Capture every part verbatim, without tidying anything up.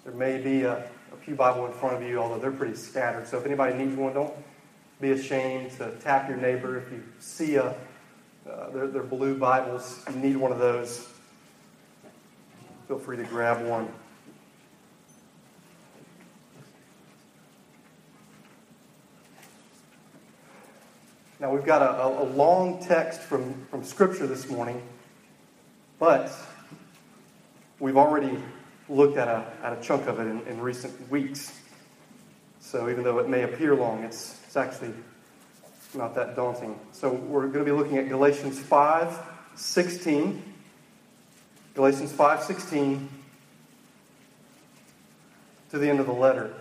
There may be a, a pew Bible in front of you, although they're pretty scattered. So if anybody needs one, don't be ashamed to tap your neighbor. If you see a, uh, they're, they're blue Bibles, you need one of those, feel free to grab one. Now, we've got a, a long text from, from Scripture this morning, but we've already looked at a, at a chunk of it in, in recent weeks. So even though it may appear long, it's, it's actually not that daunting. So we're going to be looking at Galatians five sixteen. Galatians five sixteen to the end of the letter.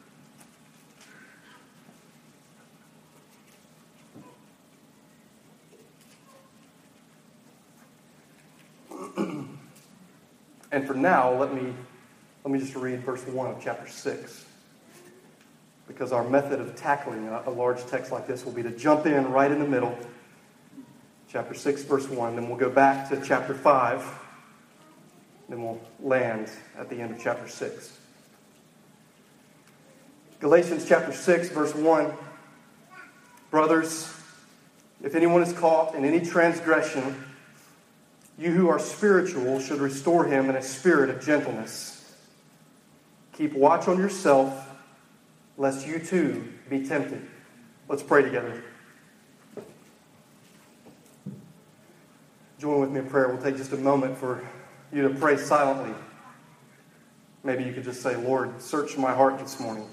And for now, let me let me just read verse one of chapter six. Because our method of tackling a, a large text like this will be to jump in right in the middle. Chapter six, verse one. Then we'll go back to chapter five. Then we'll land at the end of chapter six. Galatians chapter six, verse one. Brothers, if anyone is caught in any transgression, you who are spiritual should restore him in a spirit of gentleness. Keep watch on yourself, lest you too be tempted. Let's pray together. Join with me in prayer. We'll take just a moment for you to pray silently. Maybe you could just say, Lord, search my heart this morning.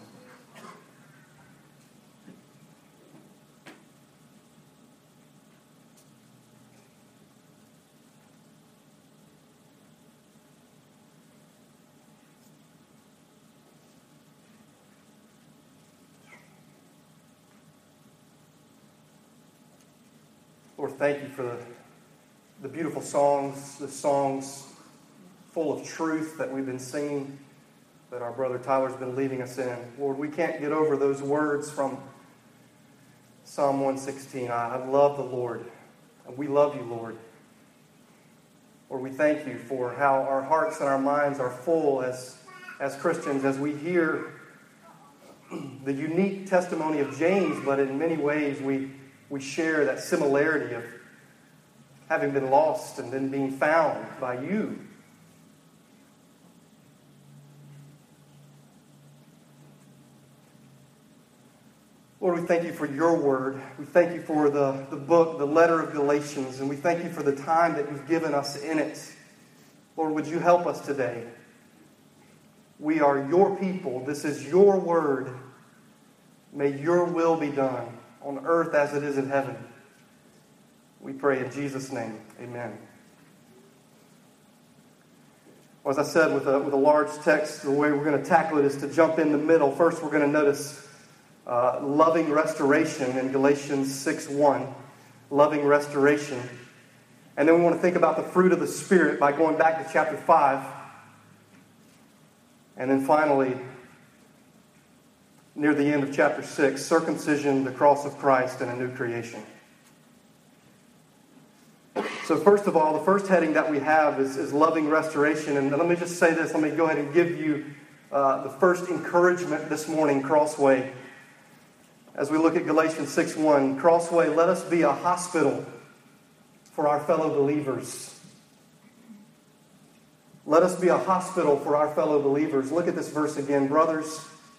Lord, thank you for the, the beautiful songs, the songs full of truth that we've been singing, that our brother Tyler's been leading us in. Lord, we can't get over those words from Psalm one sixteen. I, I love the Lord, and we love you, Lord. Lord, we thank you for how our hearts and our minds are full as, as Christians, as we hear the unique testimony of James, but in many ways we We share that similarity of having been lost and then being found by you. Lord, we thank you for your word. We thank you for the, the book, the letter of Galatians, and we thank you for the time that you've given us in it. Lord, would you help us today? We are your people. This is your word. May your will be done on earth as it is in heaven. We pray in Jesus' name. Amen. Well, as I said, with a, with a large text, the way we're going to tackle it is to jump in the middle. First, we're going to notice uh, loving restoration in Galatians six one. Loving restoration. And then we want to think about the fruit of the Spirit by going back to chapter five. And then finally, near the end of chapter six, circumcision, the cross of Christ, and a new creation. So first of all, the first heading that we have is, is loving restoration. And let me just say this. Let me go ahead and give you uh, the first encouragement this morning, Crossway. As we look at Galatians six one, Crossway, let us be a hospital for our fellow believers. Let us be a hospital for our fellow believers. Look at this verse again, brothers.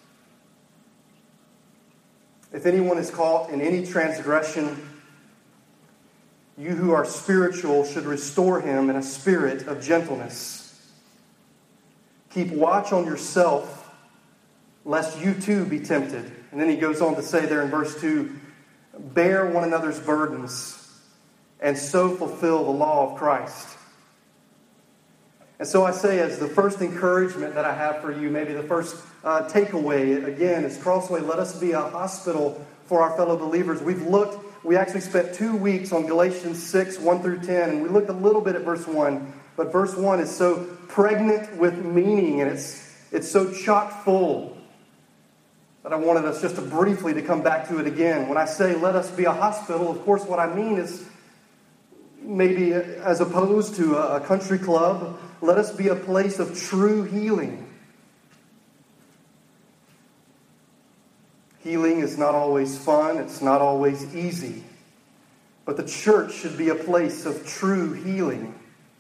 If anyone is caught in any transgression, you who are spiritual should restore him in a spirit of gentleness. Keep watch on yourself, lest you too be tempted. And then he goes on to say there in verse two, bear one another's burdens, and so fulfill the law of Christ. And so I say, as the first encouragement that I have for you, maybe the first uh, takeaway, again, is Crossway, let us be a hospital for our fellow believers. We've looked, we actually spent two weeks on Galatians six, one through ten, and we looked a little bit at verse one, but verse one is so pregnant with meaning, and it's, it's so chock full that I wanted us just to briefly to come back to it again. When I say let us be a hospital, of course what I mean is maybe as opposed to a country club, let us be a place of true healing. Healing is not always fun. It's not always easy. But the church should be a place of true healing.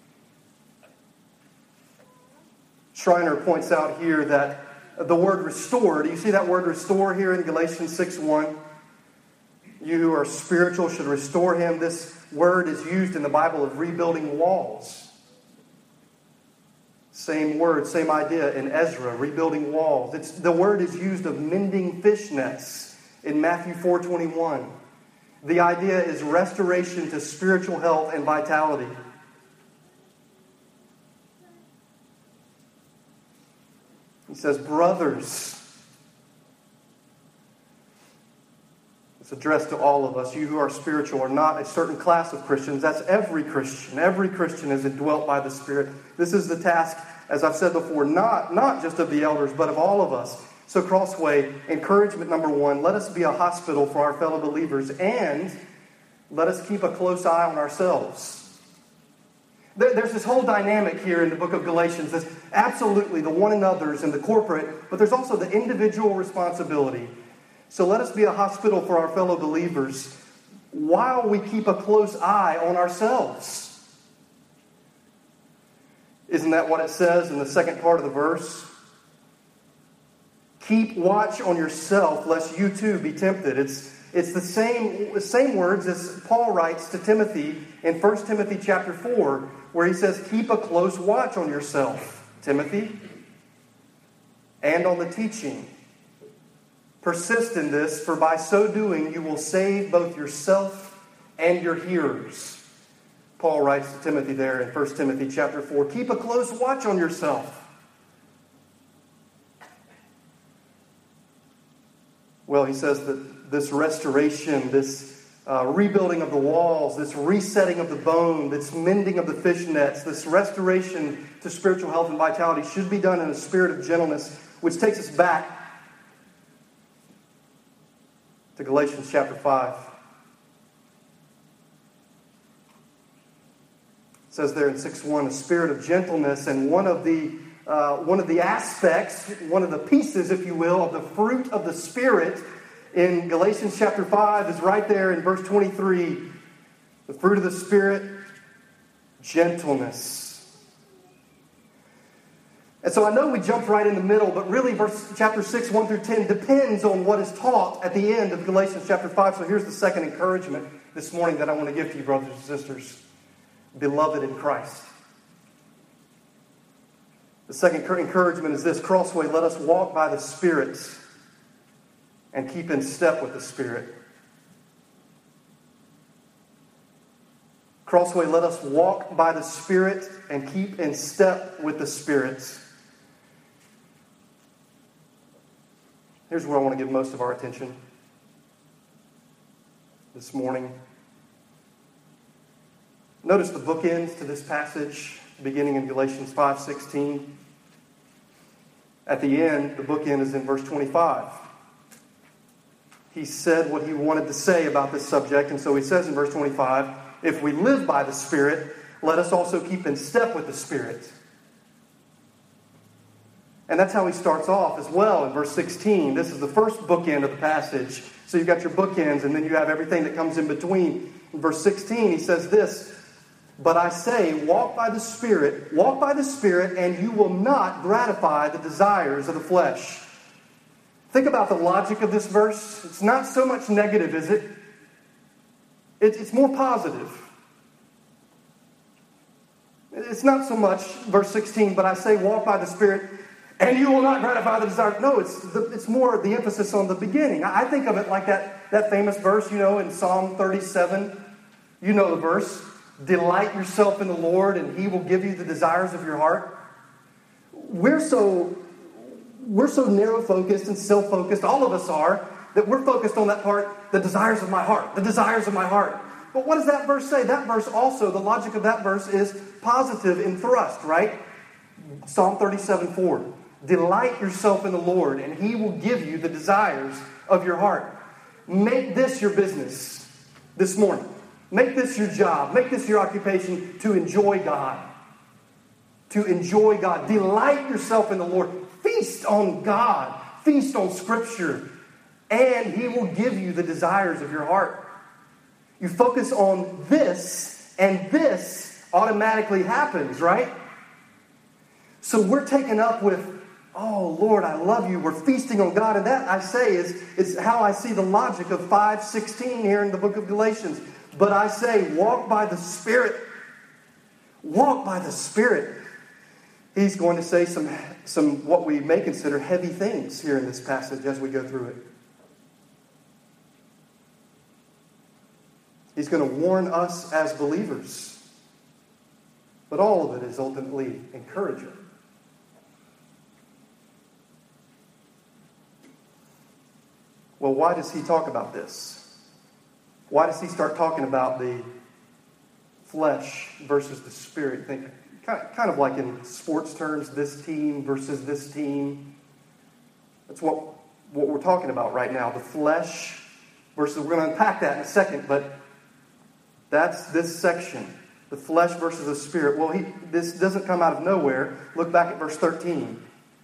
Schreiner points out here that the word restore, do you see that word restore here in Galatians six one? You who are spiritual should restore him. This word is used in the Bible of rebuilding walls. Same word, same idea in Ezra, rebuilding walls. It's, the word is used of mending fish nets in Matthew four twenty-one. The idea is restoration to spiritual health and vitality. He says, brothers. It's addressed to all of us. You who are spiritual are not a certain class of Christians. That's every Christian. Every Christian is indwelt by the Spirit. This is the task, as I've said before, not, not just of the elders, but of all of us. So Crossway, encouragement number one, let us be a hospital for our fellow believers, and let us keep a close eye on ourselves. There's this whole dynamic here in the book of Galatians. There's absolutely the one another's and the corporate, but there's also the individual responsibility. So let us be a hospital for our fellow believers while we keep a close eye on ourselves. Isn't that what it says in the second part of the verse? Keep watch on yourself, lest you too be tempted. It's It's the same, same words as Paul writes to Timothy in First Timothy chapter four, where he says, keep a close watch on yourself, Timothy, and on the teaching. Persist in this, for by so doing you will save both yourself and your hearers. Paul writes to Timothy there in First Timothy chapter four, keep a close watch on yourself. Well, he says that this restoration, this uh, rebuilding of the walls, this resetting of the bone, this mending of the fish nets, this restoration to spiritual health and vitality should be done in a spirit of gentleness, which takes us back to Galatians chapter five. It says there in six one, a spirit of gentleness, and one of the Uh, one of the aspects, one of the pieces, if you will, of the fruit of the Spirit in Galatians chapter five is right there in verse twenty-three. The fruit of the Spirit, gentleness. And so I know we jumped right in the middle, but really verse chapter six, one through ten depends on what is taught at the end of Galatians chapter five. So here's the second encouragement this morning that I want to give to you, brothers and sisters. Beloved in Christ. The second encouragement is this, Crossway, let us walk by the Spirit and keep in step with the Spirit. Crossway, let us walk by the Spirit and keep in step with the Spirit. Here's where I want to give most of our attention this morning. Notice the bookends to this passage, beginning in Galatians five sixteen. At the end, the bookend is in verse twenty-five. He said what he wanted to say about this subject, and so he says in verse twenty-five, if we live by the Spirit, let us also keep in step with the Spirit. And that's how he starts off as well in verse sixteen. This is the first bookend of the passage. So you've got your bookends, and then you have everything that comes in between. In verse sixteen, he says this, but I say, walk by the Spirit, walk by the Spirit, and you will not gratify the desires of the flesh. Think about the logic of this verse. It's not so much negative, is it? It's more positive. It's not so much, verse sixteen, but I say, walk by the Spirit, and you will not gratify the desires. No, it's the, it's more the emphasis on the beginning. I think of it like that, that famous verse, you know, in Psalm thirty-seven. You know the verse. Delight yourself in the Lord, and He will give you the desires of your heart. We're so we're so narrow-focused and self-focused, all of us are, that we're focused on that part, the desires of my heart, the desires of my heart. But what does that verse say? That verse also, the logic of that verse is positive in thrust, right? Psalm thirty-seven four. Delight yourself in the Lord, and He will give you the desires of your heart. Make this your business this morning. Make this your job. Make this your occupation to enjoy God. To enjoy God. Delight yourself in the Lord. Feast on God. Feast on Scripture. and He will give you the desires of your heart. You focus on this, and this automatically happens, right? So we're taken up with, oh, Lord, I love you. We're feasting on God. And that, I say, is, is how I see the logic of five sixteen here in the book of Galatians. But I say, walk by the Spirit. Walk by the Spirit. He's going to say some, some what we may consider heavy things here in this passage as we go through it. He's going to warn us as believers. But all of it is ultimately encouragement. Well, why does he talk about this? Why does he start talking about the flesh versus the spirit? Think kind of like in sports terms, this team versus this team. That's what, what we're talking about right now. The flesh versus, we're going to unpack that in a second, but that's this section. The flesh versus the spirit. Well, he, this doesn't come out of nowhere. Look back at verse thirteen.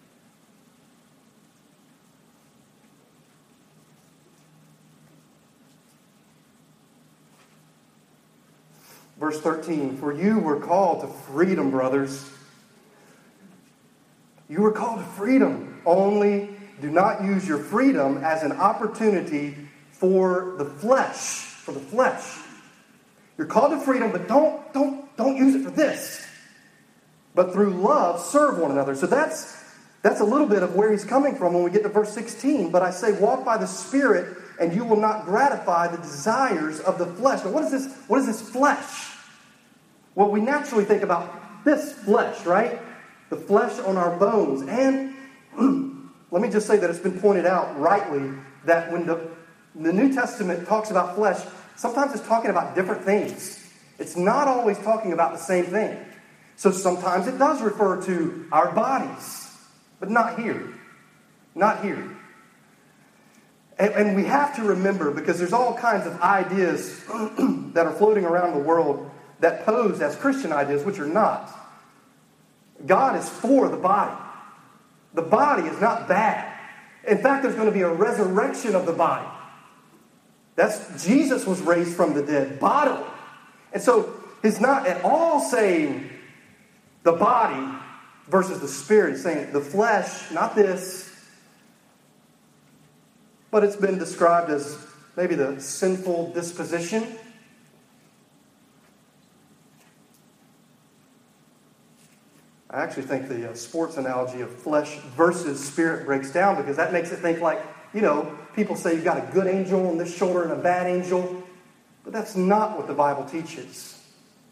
Verse thirteen, for you were called to freedom, brothers. You were called to freedom. Only do not use your freedom as an opportunity for the flesh. For the flesh. You're called to freedom, but don't, don't, don't use it for this. But through love, serve one another. So that's, that's a little bit of where he's coming from when we get to verse sixteen. But I say, walk by the Spirit, and you will not gratify the desires of the flesh. Now, what is this? What is this flesh? Well, we naturally think about this flesh, right? The flesh on our bones. And let me just say that it's been pointed out rightly that when the, the New Testament talks about flesh, sometimes it's talking about different things. It's not always talking about the same thing. So sometimes it does refer to our bodies, but not here. Not here. And, and we have to remember, because there's all kinds of ideas that are floating around the world that pose as Christian ideas, which are not. God is for the body. The body is not bad. In fact, there's going to be a resurrection of the body. That's Jesus was raised from the dead bodily. And so he's not at all saying the body versus the spirit. He's saying the flesh, not this. But it's been described as maybe the sinful disposition. I actually think the uh, sports analogy of flesh versus spirit breaks down, because that makes it think like, you know, people say you've got a good angel on this shoulder and a bad angel. But that's not what the Bible teaches.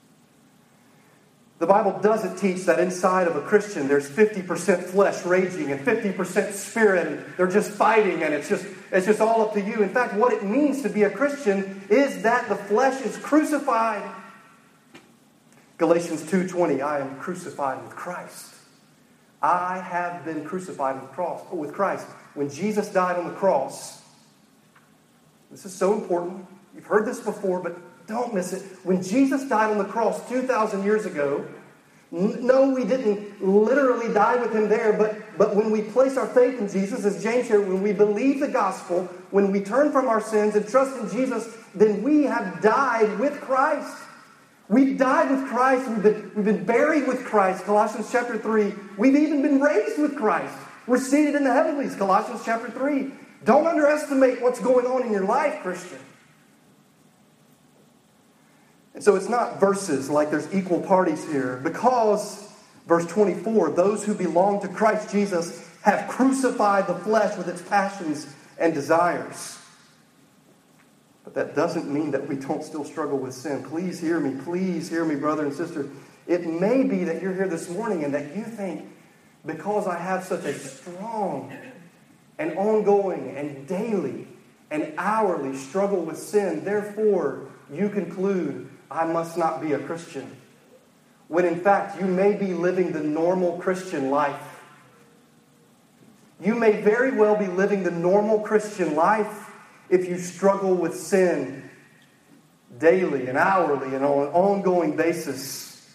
The Bible doesn't teach that inside of a Christian there's fifty percent flesh raging and fifty percent spirit, and they're just fighting, and it's just it's just all up to you. In fact, what it means to be a Christian is that the flesh is crucified. Galatians two twenty, I am crucified with Christ. I have been crucified with, cross, with Christ. When Jesus died on the cross, this is so important. You've heard this before, but don't miss it. When Jesus died on the cross two thousand years ago, no, we didn't literally die with him there, but, but when we place our faith in Jesus, as James shared, when we believe the gospel, when we turn from our sins and trust in Jesus, then we have died with Christ. We've died with Christ. We've been, we've been buried with Christ. Colossians chapter three. We've even been raised with Christ. We're seated in the heavenlies. Colossians chapter three. Don't underestimate what's going on in your life, Christian. And so it's not verses like there's equal parties here. Because, verse twenty-four, those who belong to Christ Jesus have crucified the flesh with its passions and desires. But that doesn't mean that we don't still struggle with sin. Please hear me. Please hear me, brother and sister. It may be that you're here this morning and that you think, because I have such a strong and ongoing and daily and hourly struggle with sin, therefore you conclude I must not be a Christian. When in fact you may be living the normal Christian life. You may very well be living the normal Christian life if you struggle with sin daily and hourly and on an ongoing basis.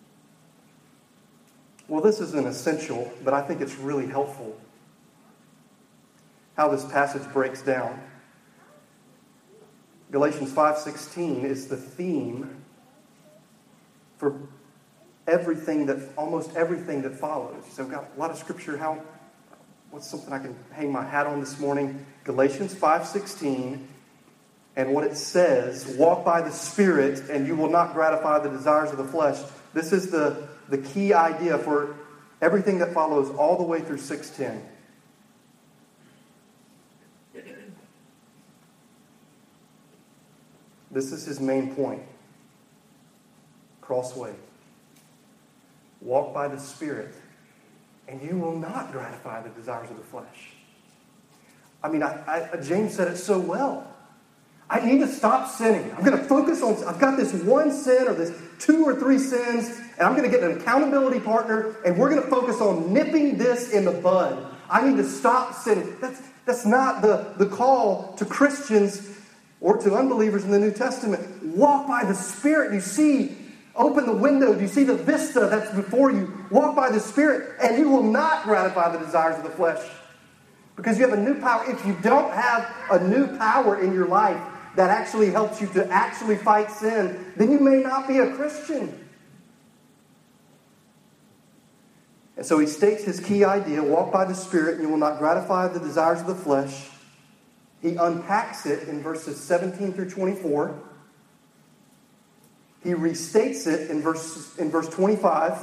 Well, this isn't essential, but I think it's really helpful. how this passage breaks down. Galatians five sixteen is the theme for everything that, almost everything that follows. So I've got a lot of scripture. How, what's something I can hang my hat on this morning? Galatians five sixteen, and what it says, walk by the Spirit and you will not gratify the desires of the flesh. This is the, the key idea for everything that follows all the way through six ten. This is his main point. Crossway. Walk by the Spirit, and you will not gratify the desires of the flesh. I mean, I, I, James said it so well. I need to stop sinning. I'm going to focus on, I've got this one sin or this two or three sins, and I'm going to get an accountability partner, and we're going to focus on nipping this in the bud. I need to stop sinning. That's, that's not the, the call to Christians or to unbelievers in the New Testament. Walk by the Spirit. You see, open the window. You see the vista that's before you. Walk by the Spirit, and you will not gratify the desires of the flesh. Because you have a new power. If you don't have a new power in your life that actually helps you to actually fight sin, then you may not be a Christian. And so he states his key idea, walk by the Spirit, and you will not gratify the desires of the flesh. He unpacks it in verses seventeen through twenty-four. He restates it in verse, in verse twenty-five.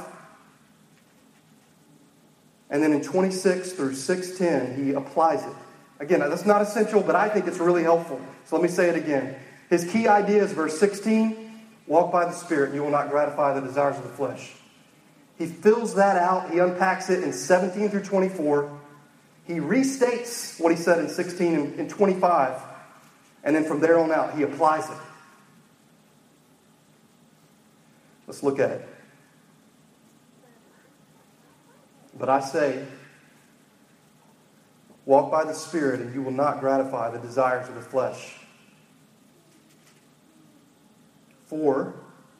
And then in twenty-six through six ten, he applies it. Again, that's not essential, but I think it's really helpful. So let me say it again. His key idea is verse sixteen, walk by the Spirit, and you will not gratify the desires of the flesh. He fills that out. He unpacks it in seventeen through twenty-four. He restates what he said in sixteen and in twenty-five. And then from there on out, he applies it. Let's look at it. But I say, walk by the Spirit, and you will not gratify the desires of the flesh. For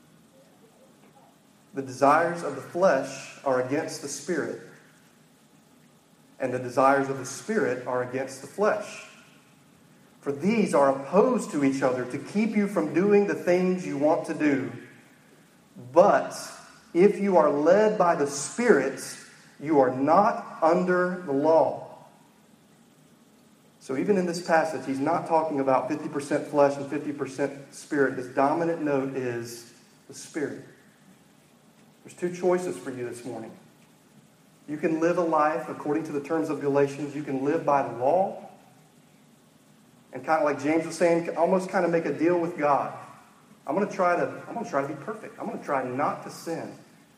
the desires of the flesh are against the Spirit, and the desires of the Spirit are against the flesh. For these are opposed to each other to keep you from doing the things you want to do. But if you are led by the Spirit, you are not under the law. So even in this passage, he's not talking about fifty percent flesh and fifty percent Spirit. His dominant note is the Spirit. There's two choices for you this morning. You can live a life according to the terms of Galatians. You can live by the law. And kind of like James was saying, almost kind of make a deal with God. I'm going to try to, I'm going to try to be perfect. I'm going to try not to sin.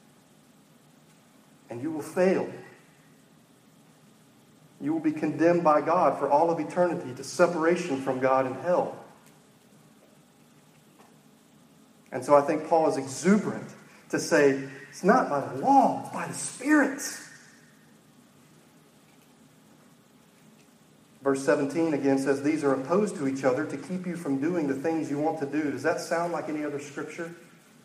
And you will fail. You will be condemned by God for all of eternity to separation from God in hell. And so I think Paul is exuberant to say, it's not by the law, it's by the Spirit. Verse seventeen again says, these are opposed to each other to keep you from doing the things you want to do. Does that sound like any other scripture?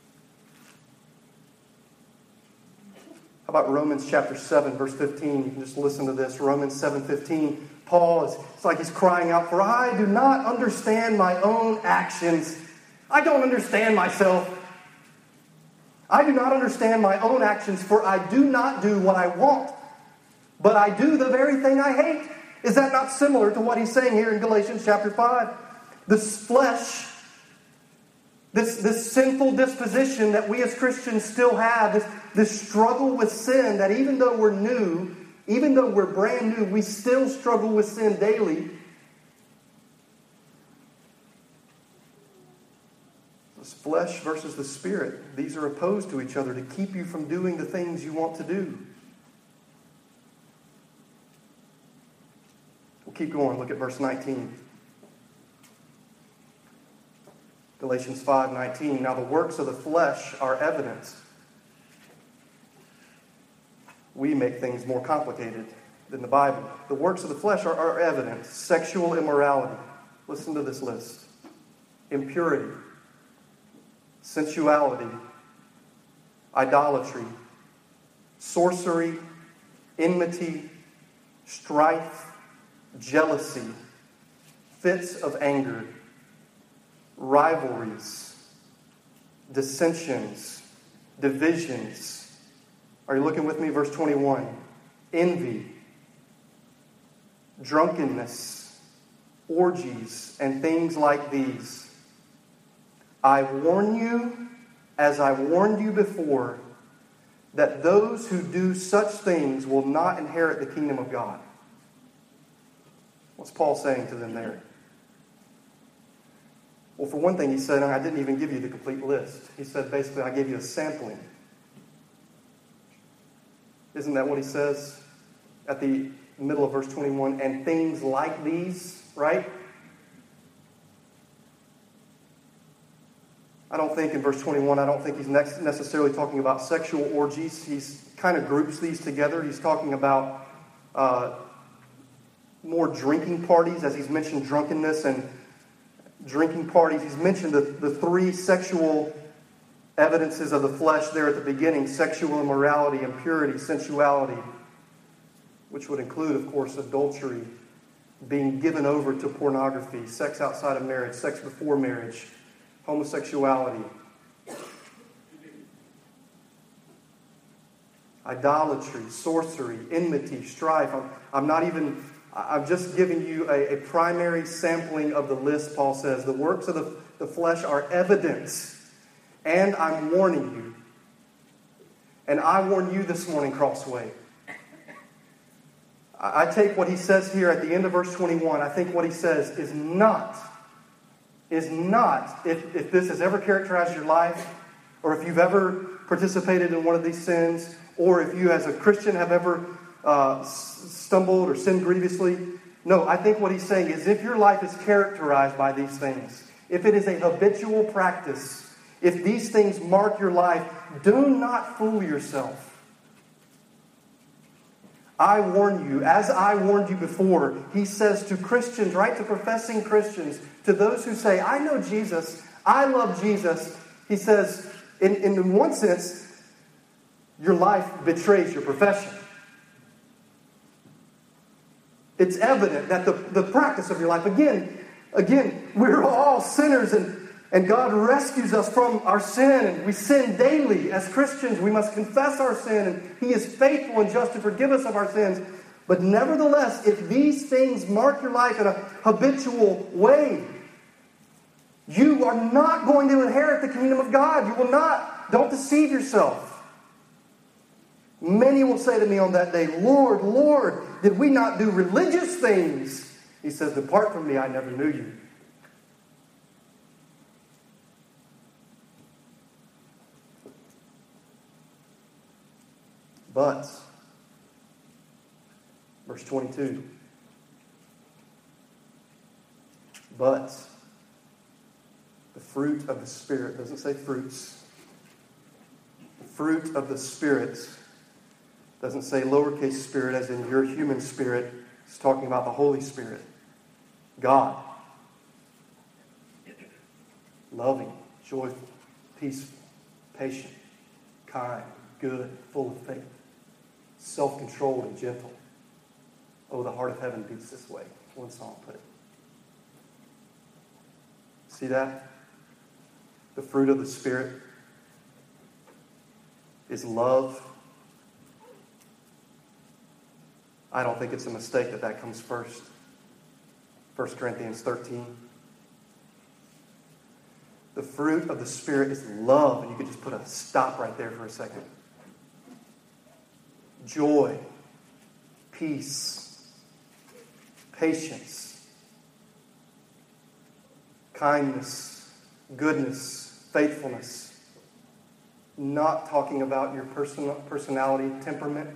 How about Romans chapter seven, verse fifteen? You can just listen to this. Romans seven fifteen. Paul is, it's like he's crying out, for I do not understand my own actions. I don't understand myself. I do not understand my own actions, for I do not do what I want, but I do the very thing I hate. Is that not similar to what he's saying here in Galatians chapter five? This flesh, this, this sinful disposition that we as Christians still have, this, this struggle with sin, that even though we're new, even though we're brand new, we still struggle with sin daily. This flesh versus the Spirit, these are opposed to each other to keep you from doing the things you want to do. We'll keep going. Look at verse nineteen. Galatians five nineteen. Now the works of the flesh are evident. We make things more complicated than the Bible. The works of the flesh are, are evident. Sexual immorality. Listen to this list. Impurity. Sensuality. Idolatry. Sorcery. Enmity. Strife. jealousy, fits of anger, rivalries, dissensions, divisions. Are you looking with me? Verse twenty-one. Envy, drunkenness, orgies, and things like these. I warn you, as I warned you before, that those who do such things will not inherit the kingdom of God. What's Paul saying to them there? Well, for one thing, he said, I didn't even give you the complete list. He said, basically, I gave you a sampling. Isn't that what he says at the middle of verse twenty-one? And things like these, right? I don't think in verse twenty-one, I don't think he's necessarily talking about sexual orgies. He's kind of groups these together. He's talking about uh, more drinking parties, as he's mentioned drunkenness and drinking parties. He's mentioned the, the three sexual evidences of the flesh there at the beginning: sexual immorality, impurity, sensuality, which would include, of course, adultery, being given over to pornography, sex outside of marriage, sex before marriage, homosexuality, idolatry, sorcery, enmity, strife. I'm, I'm not even, I'm just giving you a, a primary sampling of the list. Paul says the works of the, the flesh are evidence, and I'm warning you. And I warn you this morning, Crossway. I, I take what he says here at the end of verse twenty-one. I think what he says is not is not, if, if this has ever characterized your life, or if you've ever participated in one of these sins, or if you as a Christian have ever uh, stumbled or sinned grievously. No, I think what he's saying is if your life is characterized by these things, if it is a habitual practice, if these things mark your life, do not fool yourself. I warn you, as I warned you before, he says to Christians, right, to professing Christians, to those who say, I know Jesus, I love Jesus, he says, in, in one sense, your life betrays your profession. It's evident that the, the practice of your life, again, again, we're all sinners, and, and God rescues us from our sin, and we sin daily. As Christians, we must confess our sin, and he is faithful and just to forgive us of our sins. But nevertheless, if these things mark your life in a habitual way, you are not going to inherit the kingdom of God. You will not. Don't deceive yourself. Many will say to me on that day, Lord, Lord, did we not do religious things? He says, depart from me, I never knew you. But, verse twenty-two, but the fruit of the Spirit, doesn't say fruits. The fruit of the Spirit doesn't say lowercase spirit as in your human spirit. It's talking about the Holy Spirit. God. Loving, joyful, peaceful, patient, kind, good, full of faith, self-controlled and gentle. Oh, the heart of heaven beats this way. One song put it. See that? The fruit of the Spirit is love. I don't think it's a mistake that that comes first. First Corinthians thirteen. The fruit of the Spirit is love. And you could just put a stop right there for a second. Joy, peace, patience, kindness, goodness, faithfulness. Not talking about your personal personality, temperament.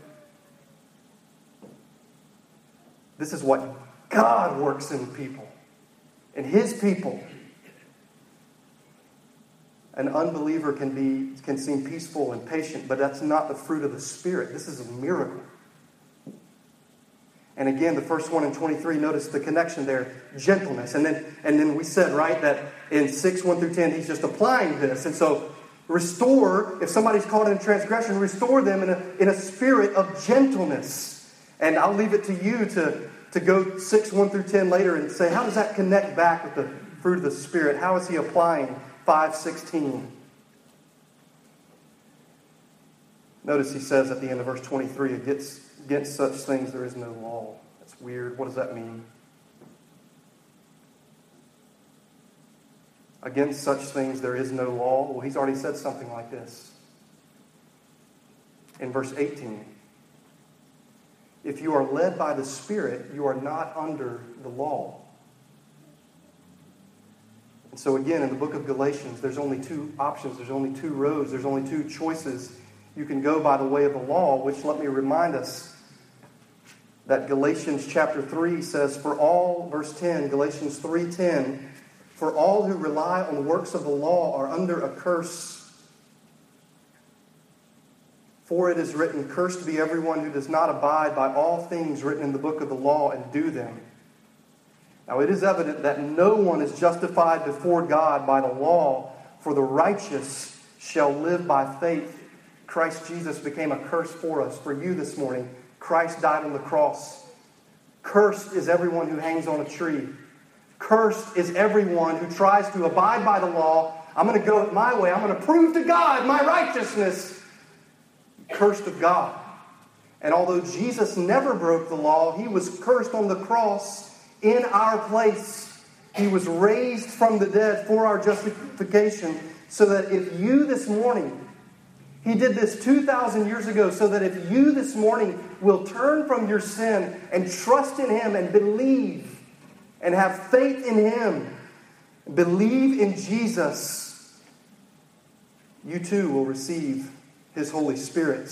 This is what God works in people. In his people. An unbeliever can be can seem peaceful and patient, but that's not the fruit of the Spirit. This is a miracle. And again, the first one in twenty-three, notice the connection there, gentleness. And then and then we said, right, that in six, one through ten, he's just applying this. And so restore, if somebody's caught in transgression, restore them in a in a spirit of gentleness. And I'll leave it to you to, to go six, one through ten later and say, how does that connect back with the fruit of the Spirit? How is he applying five sixteen? Notice he says at the end of verse twenty-three, against, against such things there is no law. That's weird. What does that mean? Against such things there is no law. Well, he's already said something like this. In verse eighteen, if you are led by the Spirit, you are not under the law. And so again, in the book of Galatians, there's only two options. There's only two roads. There's only two choices. You can go by the way of the law, which, let me remind us, that Galatians chapter three says, for all, verse ten, Galatians three ten, for all who rely on the works of the law are under a curse. For it is written, cursed be everyone who does not abide by all things written in the book of the law and do them. Now it is evident that no one is justified before God by the law, for the righteous shall live by faith. Christ Jesus became a curse for us. For you this morning, Christ died on the cross. Cursed is everyone who hangs on a tree. Cursed is everyone who tries to abide by the law. I'm going to go it my way. I'm going to prove to God my righteousness. Cursed of God. And although Jesus never broke the law, he was cursed on the cross in our place. He was raised from the dead for our justification, so that if you this morning, he did this two thousand years ago, so that if you this morning will turn from your sin and trust in him and believe and have faith in him, believe in Jesus, you too will receive his Holy Spirit.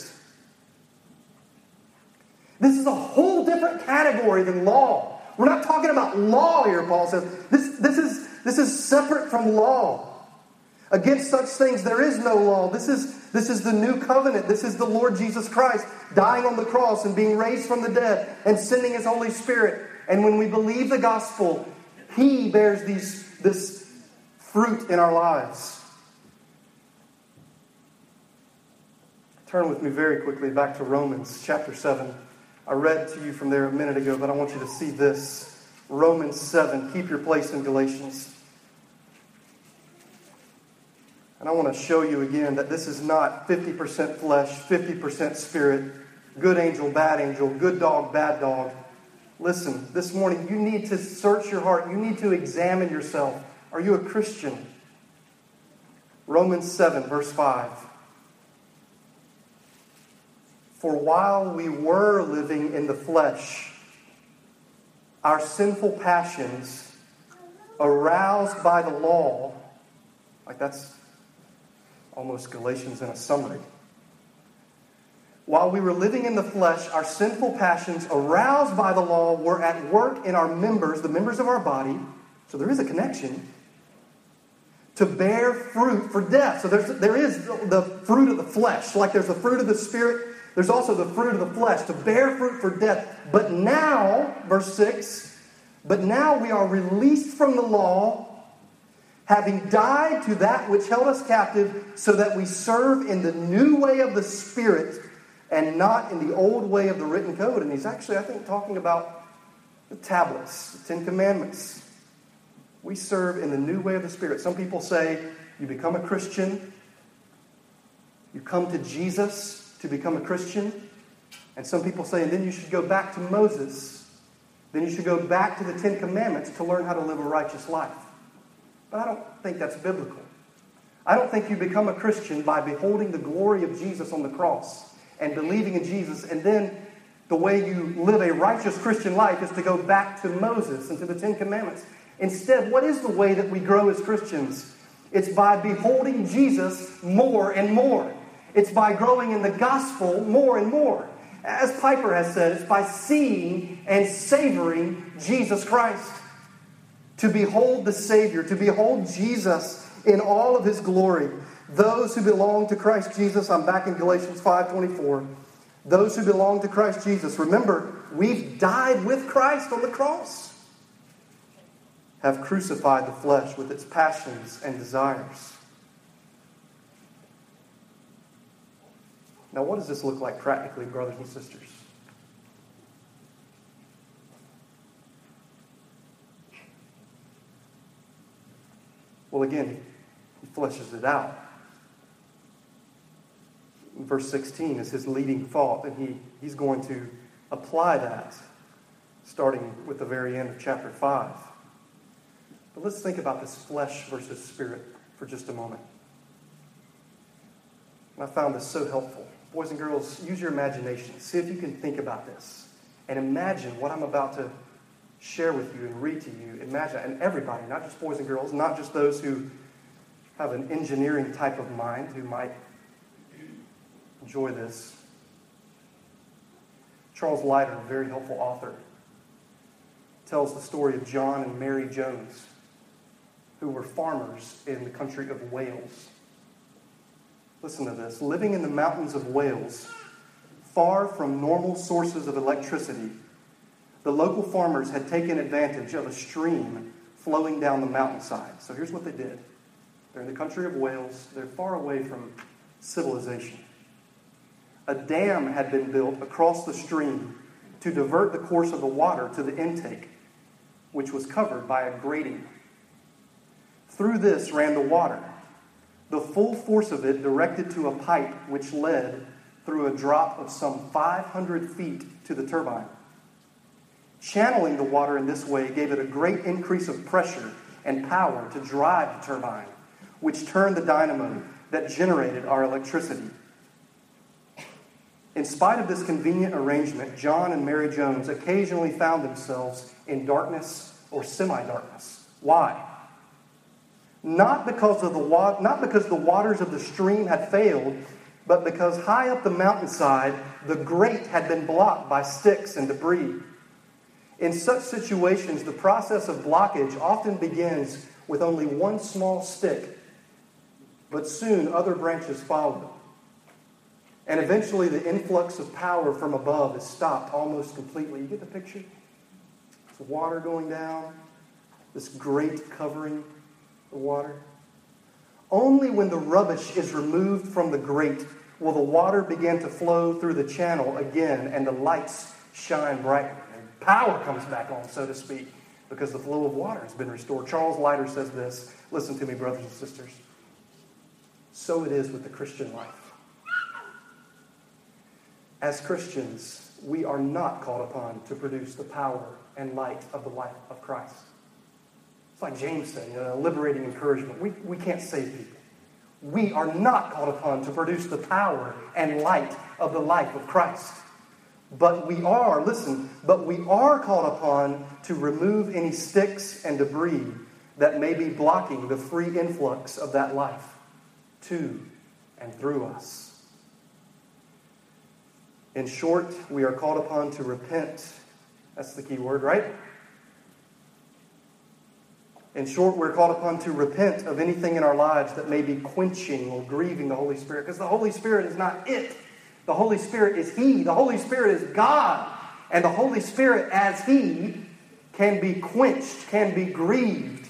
This is a whole different category than law. We're not talking about law here, Paul says. This, this, is, this is separate from law. Against such things there is no law. This is, this is the new covenant. This is the Lord Jesus Christ dying on the cross and being raised from the dead and sending his Holy Spirit. And when we believe the gospel, he bears these, this fruit in our lives. Turn with me very quickly back to Romans chapter seven. I read to you from there a minute ago, but I want you to see this. Romans seven. Keep your place in Galatians. And I want to show you again that this is not fifty percent flesh, fifty percent spirit, good angel, bad angel, good dog, bad dog. Listen, this morning you need to search your heart. You need to examine yourself. Are you a Christian? Romans seven, verse five. For while we were living in the flesh, our sinful passions, aroused by the law, like that's almost Galatians in a summary. While we were living in the flesh, our sinful passions, aroused by the law, were at work in our members, the members of our body. So there is a connection. To bear fruit for death. So there's, there is the fruit of the flesh. Like there's the fruit of the Spirit, there's also the fruit of the flesh. To bear fruit for death. But now, verse six, but now we are released from the law, having died to that which held us captive, so that we serve in the new way of the Spirit and not in the old way of the written code. And he's actually, I think, talking about the tablets, the Ten Commandments. We serve in the new way of the Spirit. Some people say you become a Christian, you come to Jesus to become a Christian. And some people say, and then you should go back to Moses. Then you should go back to the Ten Commandments to learn how to live a righteous life. But I don't think that's biblical. I don't think you become a Christian by beholding the glory of Jesus on the cross and believing in Jesus, and then the way you live a righteous Christian life is to go back to Moses and to the Ten Commandments. Instead, what is the way that we grow as Christians? It's by beholding Jesus more and more. It's by growing in the gospel more and more. As Piper has said, it's by seeing and savoring Jesus Christ. To behold the Savior, to behold Jesus in all of his glory. Those who belong to Christ Jesus, I'm back in Galatians five twenty-four. Those who belong to Christ Jesus, remember, we've died with Christ on the cross. Have crucified the flesh with its passions and desires. Now, what does this look like practically, brothers and sisters? Well, again, he fleshes it out. Verse sixteen is his leading thought, and he, he's going to apply that starting with the very end of chapter five. But let's think about this flesh versus spirit for just a moment. And I found this so helpful. Boys and girls, use your imagination. See if you can think about this. And imagine what I'm about to share with you and read to you. Imagine, and everybody, not just boys and girls, not just those who have an engineering type of mind who might enjoy this. Charles Leiter, a very helpful author, tells the story of John and Mary Jones, who were farmers in the country of Wales. Listen to this. Living in the mountains of Wales, far from normal sources of electricity, the local farmers had taken advantage of a stream flowing down the mountainside. So here's what they did. They're in the country of Wales. They're far away from civilization. A dam had been built across the stream to divert the course of the water to the intake, which was covered by a grating. Through this ran the water, the full force of it directed to a pipe which led through a drop of some five hundred feet to the turbine. Channeling the water in this way gave it a great increase of pressure and power to drive the turbine, which turned the dynamo that generated our electricity. In spite of this convenient arrangement, John and Mary Jones occasionally found themselves in darkness or semi-darkness. Why? Not because of the wa- not because the waters of the stream had failed, but because high up the mountainside, the grate had been blocked by sticks and debris. In such situations, the process of blockage often begins with only one small stick, but soon other branches follow. And eventually the influx of power from above is stopped almost completely. You get the picture? It's water going down, this grate covering the water. Only when the rubbish is removed from the grate will the water begin to flow through the channel again and the lights shine brightly. And power comes back on, so to speak, because the flow of water has been restored. Charles Leiter says this. Listen to me, brothers and sisters. So it is with the Christian life. As Christians, we are not called upon to produce the power and light of the life of Christ. It's like James said, you know, a liberating encouragement. We, we can't save people. We are not called upon to produce the power and light of the life of Christ. But we are, listen, but we are called upon to remove any sticks and debris that may be blocking the free influx of that life to and through us. In short, we are called upon to repent. That's the key word, right? In short, we're called upon to repent of anything in our lives that may be quenching or grieving the Holy Spirit. Because the Holy Spirit is not it. The Holy Spirit is He. The Holy Spirit is God. And the Holy Spirit, as He, can be quenched, can be grieved.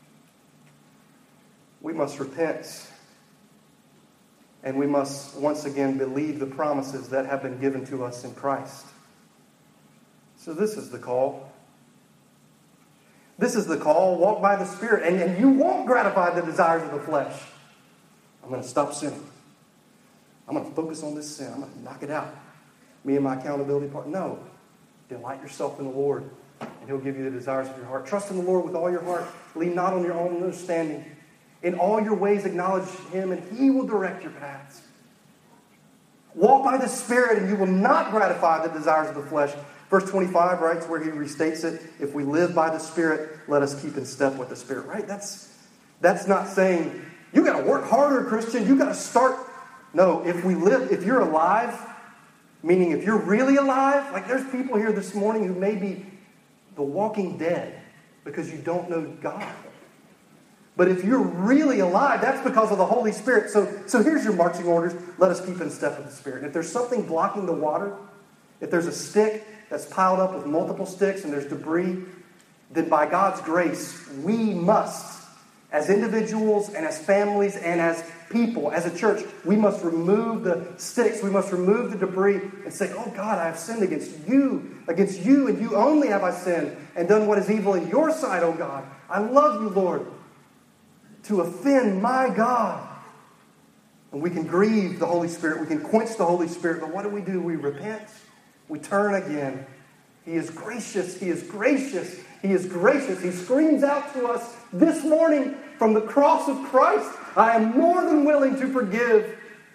We must repent. And we must once again believe the promises that have been given to us in Christ. So this is the call. This is the call. Walk by the Spirit. And, and you won't gratify the desires of the flesh. I'm going to stop sinning. I'm going to focus on this sin. I'm going to knock it out. Me and my accountability partner. No. Delight yourself in the Lord. And He'll give you the desires of your heart. Trust in the Lord with all your heart. Lean not on your own understanding. In all your ways acknowledge Him, and He will direct your paths. Walk by the Spirit, and you will not gratify the desires of the flesh. Verse twenty-five, right, where he restates it. If we live by the Spirit, let us keep in step with the Spirit. Right? That's, that's not saying, you got to work harder, Christian. You got to start. No, if we live, if you're alive, meaning if you're really alive, like there's people here this morning who may be the walking dead because you don't know God. But if you're really alive, that's because of the Holy Spirit. So, so here's your marching orders. Let us keep in step with the Spirit. And if there's something blocking the water, if there's a stick that's piled up with multiple sticks and there's debris, then by God's grace, we must, as individuals and as families and as people, as a church, we must remove the sticks. We must remove the debris and say, oh God, I have sinned against you. Against you and you only have I sinned and done what is evil in your sight, oh God. I love you, Lord. to offend my God. And we can grieve the Holy Spirit. We can quench the Holy Spirit. But what do we do? We repent. We turn again. He is gracious. He is gracious. He is gracious. He screams out to us this morning from the cross of Christ, I am more than willing to forgive.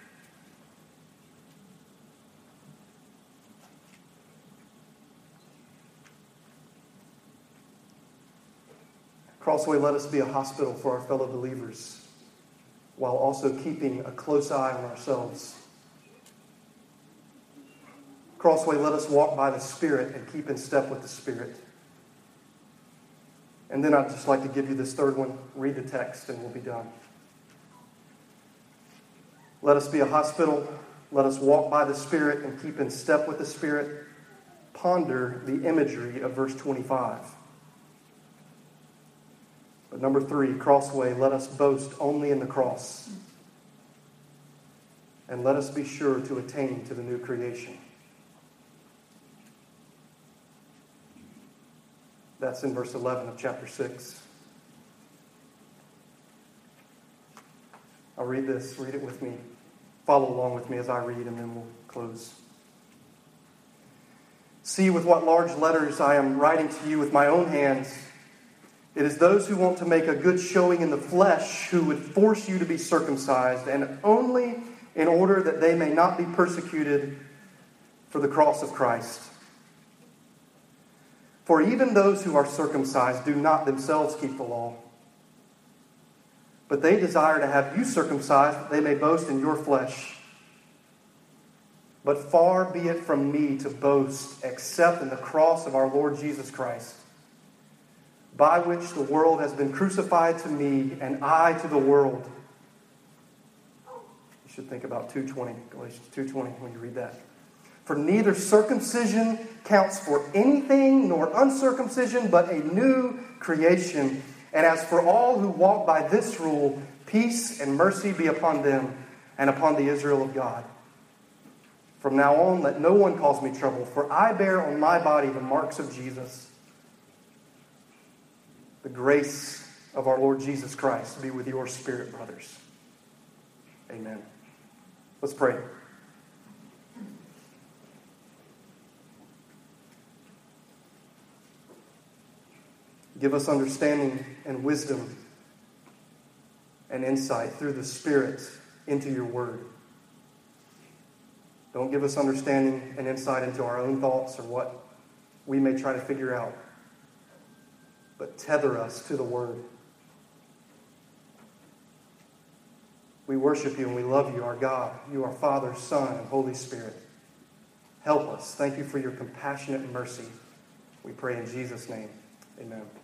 Crossway, let us be a hospital for our fellow believers while also keeping a close eye on ourselves. Crossway, let us walk by the Spirit and keep in step with the Spirit. And then I'd just like to give you this third one. Read the text and we'll be done. Let us be a hospital. Let us walk by the Spirit and keep in step with the Spirit. Ponder the imagery of verse twenty-five. But number three, Crossway, let us boast only in the cross. And let us be sure to attain to the new creation. That's in verse eleven of chapter six. I'll read this. Read it with me. Follow along with me as I read, and then we'll close. See with what large letters I am writing to you with my own hands. It is those who want to make a good showing in the flesh who would force you to be circumcised, and only in order that they may not be persecuted for the cross of Christ. For even those who are circumcised do not themselves keep the law, but they desire to have you circumcised that they may boast in your flesh. But far be it from me to boast except in the cross of our Lord Jesus Christ, by which the world has been crucified to me and I to the world. You should think about two twenty, Galatians two twenty when you read that. For neither circumcision counts for anything, nor uncircumcision, but a new creation. And as for all who walk by this rule, peace and mercy be upon them and upon the Israel of God. From now on, let no one cause me trouble, for I bear on my body the marks of Jesus. The grace of our Lord Jesus Christ be with your spirit, brothers. Amen. Let's pray. Give us understanding and wisdom and insight through the Spirit into your word. Don't give us understanding and insight into our own thoughts or what we may try to figure out, but tether us to the word. We worship you and we love you, our God. You are Father, Son, and Holy Spirit. Help us. Thank you for your compassionate mercy. We pray in Jesus' name. Amen.